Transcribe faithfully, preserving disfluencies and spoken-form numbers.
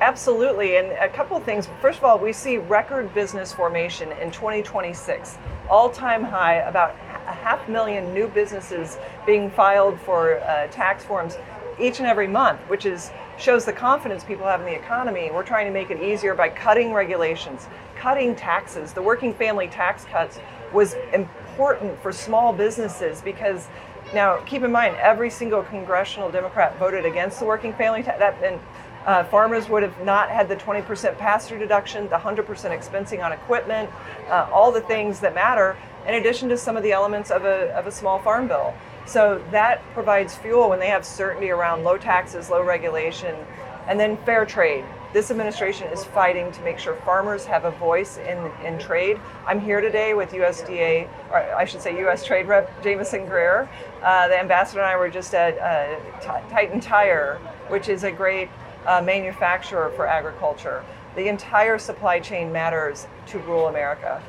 absolutely. And a couple of things. First of all, we see record business formation in twenty twenty-six, all-time high, about a half million new businesses being filed for uh, tax forms each and every month, which is shows the confidence people have in the economy. We're trying to make it easier by cutting regulations, cutting taxes. The working family tax cuts was important for small businesses because now keep in mind every single congressional Democrat voted against the working family tax. That and uh, farmers would have not had the twenty percent pass-through deduction, the one hundred percent expensing on equipment, uh, all the things that matter, in addition to some of the elements of a of a small farm bill. So that provides fuel when they have certainty around low taxes, low regulation, and then fair trade. This administration is fighting to make sure farmers have a voice in, in trade. I'm here today with U S D A, or I should say U S Trade Rep Jamison Greer. Uh, the ambassador and I were just at uh, T- Titan Tire, which is a great uh, manufacturer for agriculture. The entire supply chain matters to rural America.